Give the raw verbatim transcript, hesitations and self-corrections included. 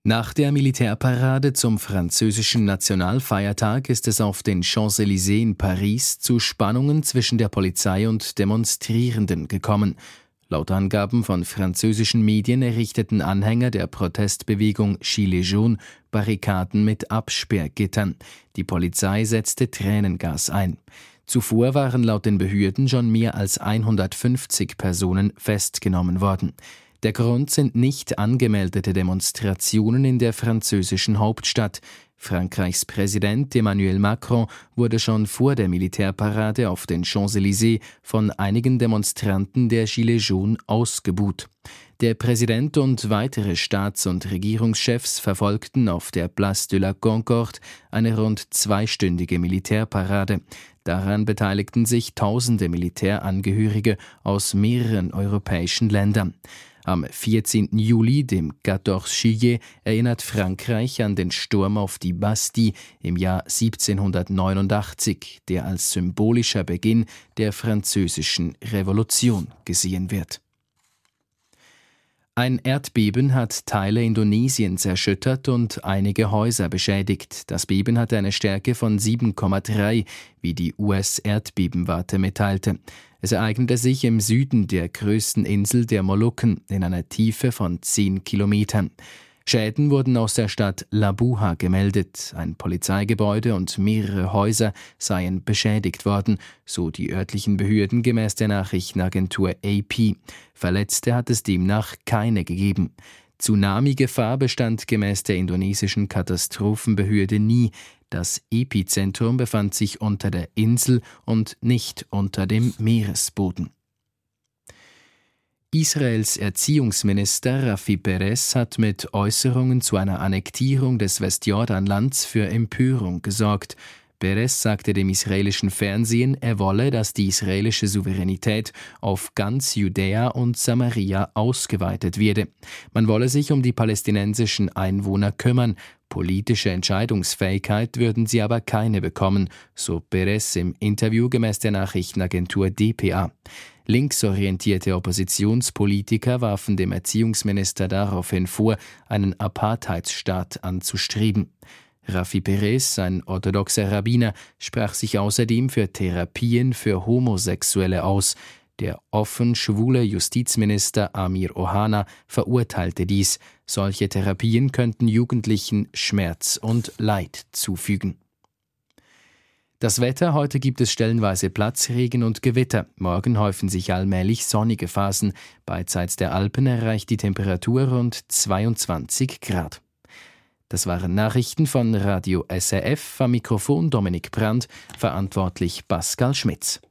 Nach der Militärparade zum französischen Nationalfeiertag ist es auf den Champs-Élysées in Paris zu Spannungen zwischen der Polizei und Demonstrierenden gekommen. Laut Angaben von französischen Medien errichteten Anhänger der Protestbewegung Gilets jaunes Barrikaden mit Absperrgittern. Die Polizei setzte Tränengas ein. Zuvor waren laut den Behörden schon mehr als hundertfünfzig Personen festgenommen worden. Der Grund sind nicht angemeldete Demonstrationen in der französischen Hauptstadt. Frankreichs Präsident Emmanuel Macron wurde schon vor der Militärparade auf den Champs-Élysées von einigen Demonstranten der Gilets jaunes ausgebuht. Der Präsident und weitere Staats- und Regierungschefs verfolgten auf der Place de la Concorde eine rund zweistündige Militärparade. Daran beteiligten sich tausende Militärangehörige aus mehreren europäischen Ländern. Am vierzehnten Juli, dem quatorze Juillet, erinnert Frankreich an den Sturm auf die Bastille im Jahr siebzehnhundertneunundachtzig, der als symbolischer Beginn der französischen Revolution gesehen wird. Ein Erdbeben hat Teile Indonesiens erschüttert und einige Häuser beschädigt. Das Beben hatte eine Stärke von sieben Komma drei, wie die U S-Erdbebenwarte mitteilte. Es ereignete sich im Süden der größten Insel der Molukken in einer Tiefe von zehn Kilometern. Schäden wurden aus der Stadt Labuha gemeldet. Ein Polizeigebäude und mehrere Häuser seien beschädigt worden, so die örtlichen Behörden gemäß der Nachrichtenagentur A P. Verletzte hat es demnach keine gegeben. Tsunami-Gefahr bestand gemäß der indonesischen Katastrophenbehörde nie. Das Epizentrum befand sich unter der Insel und nicht unter dem Meeresboden. Israels Erziehungsminister Rafi Peres hat mit Äußerungen zu einer Annektierung des Westjordanlands für Empörung gesorgt. Peres sagte dem israelischen Fernsehen, er wolle, dass die israelische Souveränität auf ganz Judäa und Samaria ausgeweitet werde. Man wolle sich um die palästinensischen Einwohner kümmern. Politische Entscheidungsfähigkeit würden sie aber keine bekommen, so Peres im Interview gemäß der Nachrichtenagentur D P A. Linksorientierte Oppositionspolitiker warfen dem Erziehungsminister daraufhin vor, einen Apartheidsstaat anzustreben. Rafi Peres, ein orthodoxer Rabbiner, sprach sich außerdem für Therapien für Homosexuelle aus. Der offen schwule Justizminister Amir Ohana verurteilte dies. Solche Therapien könnten Jugendlichen Schmerz und Leid zufügen. Das Wetter: Heute gibt es stellenweise Platzregen und Gewitter. Morgen häufen sich allmählich sonnige Phasen. Beidseits der Alpen erreicht die Temperatur rund zweiundzwanzig Grad. Das waren Nachrichten von Radio S R F. Am Mikrofon Dominik Brandt, verantwortlich Pascal Schmitz.